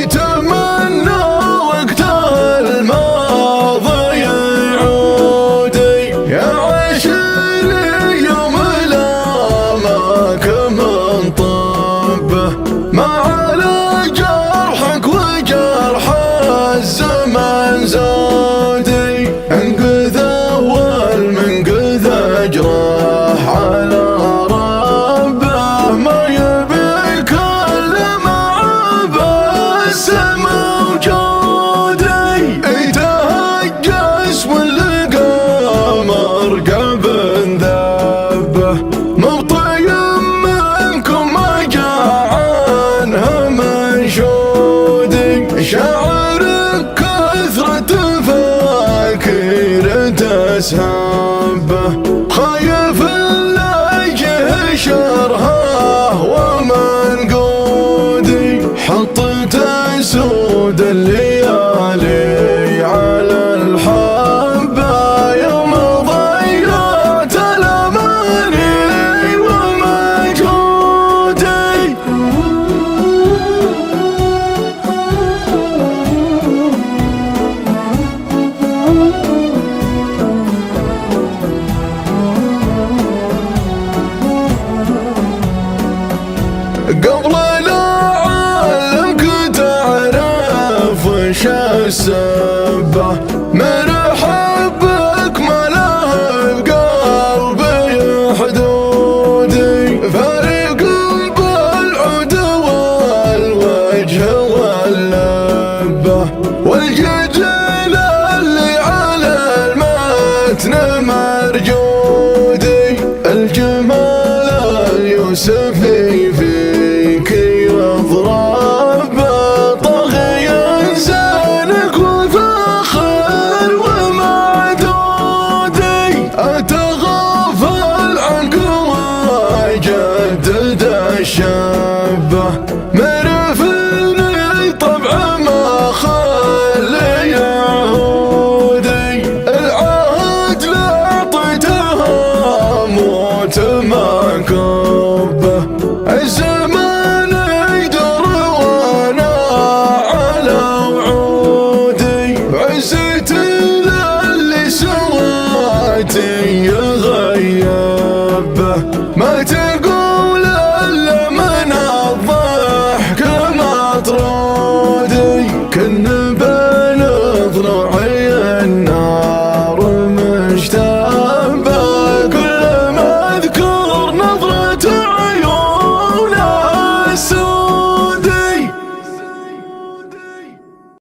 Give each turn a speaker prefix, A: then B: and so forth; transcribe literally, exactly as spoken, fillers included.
A: يتمنى وقت الماضي يعودي يا عشري يوم لا ما كمن طبه ما على جرحك وجرح الزمن زودي انقذ اول من قذ اجراح على ربه ما يبي كل معه بس موجودي يتهجس واللقى مرقب ذبه مبطي منكم ما جاء عنها منشودي شعرك كثرة فاكرة سهبه خايف لا يهشرها ومنقودي حطت سود الليالي على الحبة يوم ضيعت الأماني ومجهودي قبل لا أعلمك تعرف وش السبب